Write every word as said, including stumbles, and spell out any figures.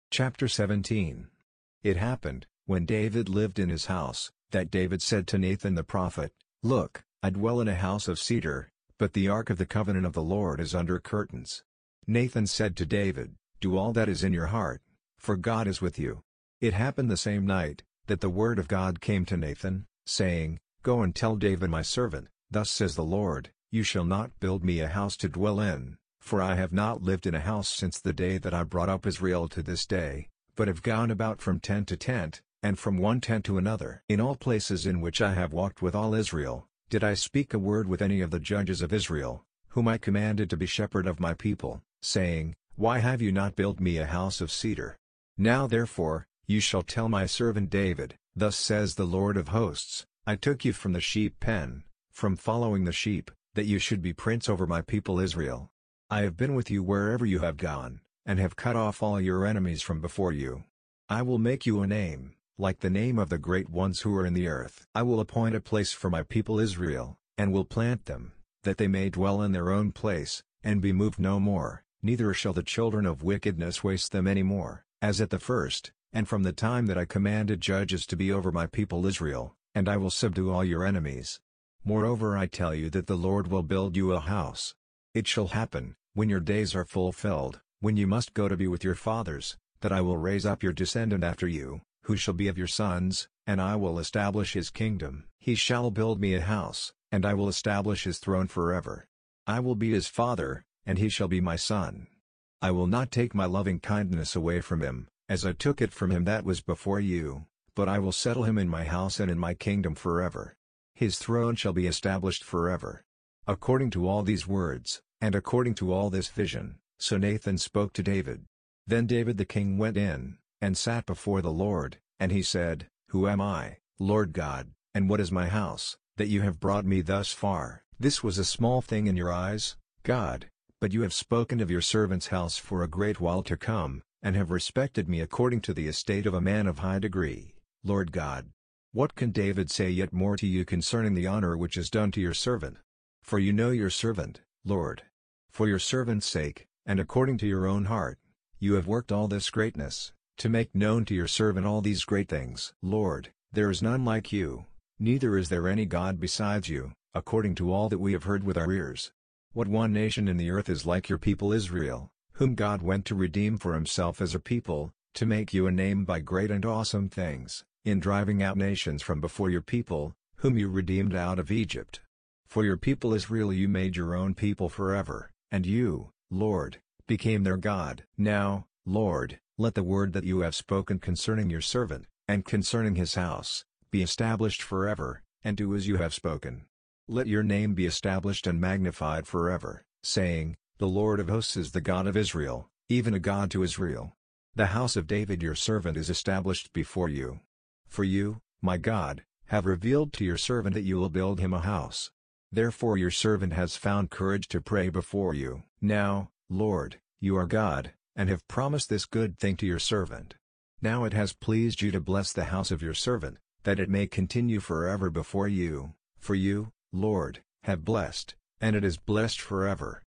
Chapter seventeen. It happened, when David lived in his house, that David said to Nathan the prophet, "Look, I dwell in a house of cedar, but the ark of the covenant of the Lord is under curtains." Nathan said to David, "Do all that is in your heart, for God is with you." It happened the same night, that the word of God came to Nathan, saying, "Go and tell David my servant, Thus says the Lord, You shall not build me a house to dwell in, for I have not lived in a house since the day that I brought up Israel to this day, but have gone about from tent to tent, and from one tent to another. In all places in which I have walked with all Israel, did I speak a word with any of the judges of Israel, whom I commanded to be shepherd of my people, saying, Why have you not built me a house of cedar? Now therefore, you shall tell my servant David, Thus says the Lord of hosts, I took you from the sheep pen, from following the sheep, that you should be prince over my people Israel. I have been with you wherever you have gone, and have cut off all your enemies from before you. I will make you a name, like the name of the great ones who are in the earth. I will appoint a place for my people Israel, and will plant them, that they may dwell in their own place, and be moved no more, neither shall the children of wickedness waste them any more, as at the first, and from the time that I commanded judges to be over my people Israel, and I will subdue all your enemies. Moreover I tell you that the Lord will build you a house. It shall happen, when your days are fulfilled, when you must go to be with your fathers, that I will raise up your descendant after you, who shall be of your sons, and I will establish his kingdom. He shall build me a house, and I will establish his throne forever. I will be his father, and he shall be my son. I will not take my loving kindness away from him, as I took it from him that was before you, but I will settle him in my house and in my kingdom forever. His throne shall be established forever. According to all these words, and according to all this vision, so Nathan spoke to David. Then David the king went in, and sat before the Lord, and he said, Who am I, Lord God, and what is my house, that you have brought me thus far? This was a small thing in your eyes, God, but you have spoken of your servant's house for a great while to come, and have respected me according to the estate of a man of high degree, Lord God. What can David say yet more to you concerning the honor which is done to your servant? For you know your servant, Lord. For your servant's sake, and according to your own heart, you have worked all this greatness, to make known to your servant all these great things. Lord, there is none like you, neither is there any God besides you, according to all that we have heard with our ears. What one nation in the earth is like your people Israel, whom God went to redeem for himself as a people, to make you a name by great and awesome things, in driving out nations from before your people, whom you redeemed out of Egypt. For your people Israel you made your own people forever, and you, Lord, became their God. Now, Lord, let the word that you have spoken concerning your servant, and concerning his house, be established forever, and do as you have spoken. Let your name be established and magnified forever, saying, The Lord of hosts is the God of Israel, even a God to Israel. The house of David your servant is established before you. For you, my God, have revealed to your servant that you will build him a house. Therefore your servant has found courage to pray before you. Now, Lord, you are God, and have promised this good thing to your servant. Now it has pleased you to bless the house of your servant, that it may continue forever before you, for you, Lord, have blessed, and it is blessed forever.